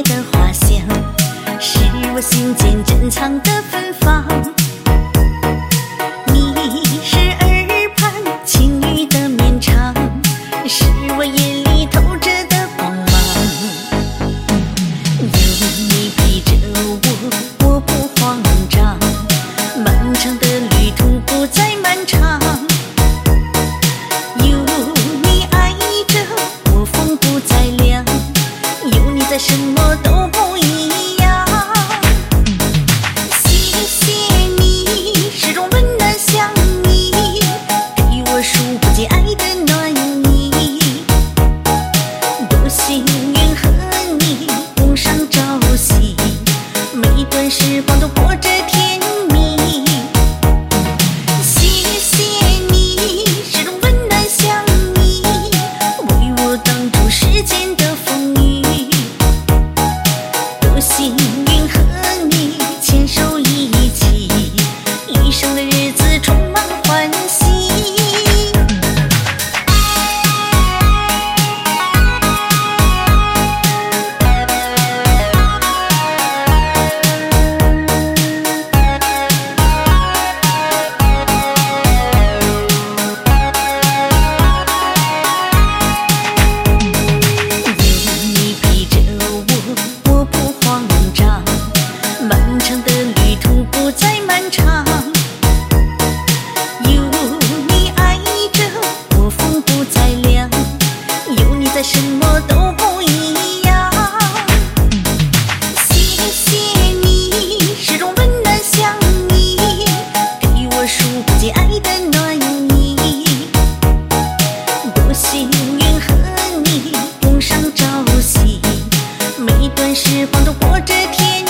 的花香，是我心间珍藏的芬芳。你是耳畔轻语的绵长，是我眼里透着的光芒。有你陪着我，我不慌张，漫长的旅途不再漫长。有你爱着我，风不再凉，有你在什么都不一样。谢谢你，始终温暖相依，给我数不尽爱的暖意。多幸运和你共赏朝夕，每段时光都过着甜蜜。谢谢你，始终温暖相依，为我挡住世间的风雨。多幸运和你牵手一起，一生的日子充满欢喜。漫长的旅途不再漫长，有你爱着我，风不再凉，有你在什么都不一样。谢谢你，始终温暖相依，给我数不尽爱的暖意。多幸运和你共赏朝夕，每段时光都过着甜